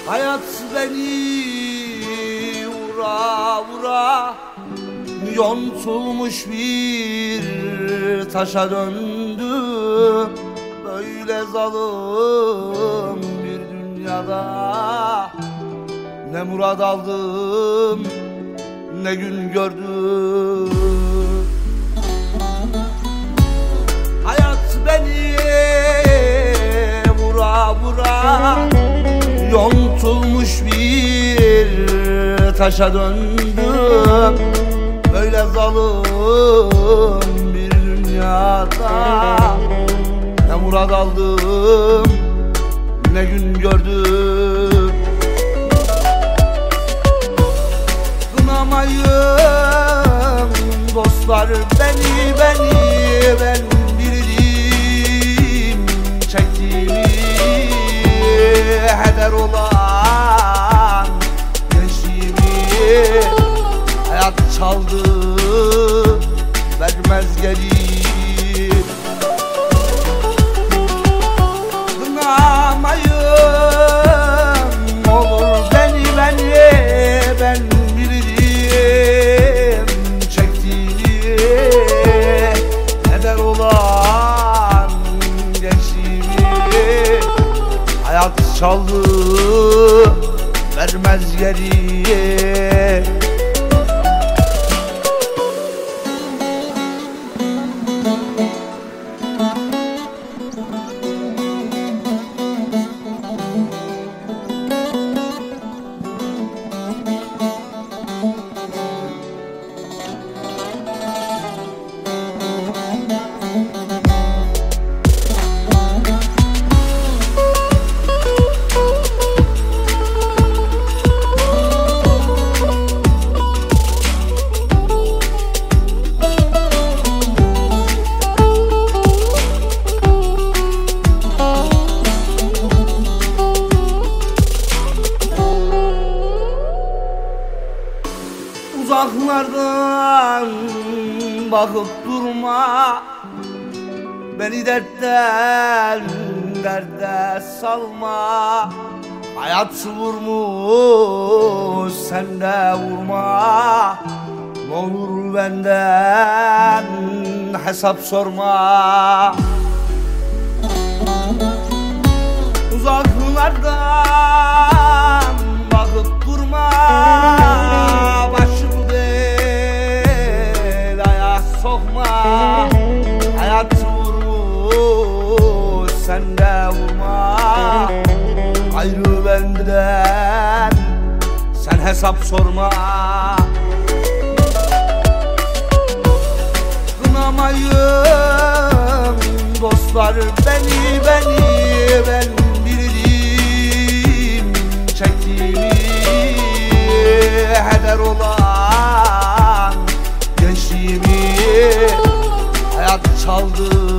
Hayat beni vura vura yontulmuş bir taşa döndüm. Böyle zalim bir dünyada ne murad aldım ne gün gördüm. Hayat beni vura vura yontulmuş bir taşa döndüm. Böyle zalim bir dünyada ne murad aldım ne gün gördüm. Kınamayın dostlar beni ben bildim çektiğimi, heder olan gençliğimi hayat çaldı vermez geri. Kınamayın olur beni ben bildim çektiğini, heder olan gençliğimi hayat çaldı vermez geriye. Uzaklardan bakıp durma, beni dertten derde salma. Hayat vurmuş sen de vurma, ne olur benden hesap sorma. Uzaklardan bakıp durma, başımı belaya sokma. Hayat vurmuş sen de vurma, ayrı benden sen hesap sorma. Kınamayın dostlar beni ben bildim çektiğimi, heder olan gençliğimi hayat çaldı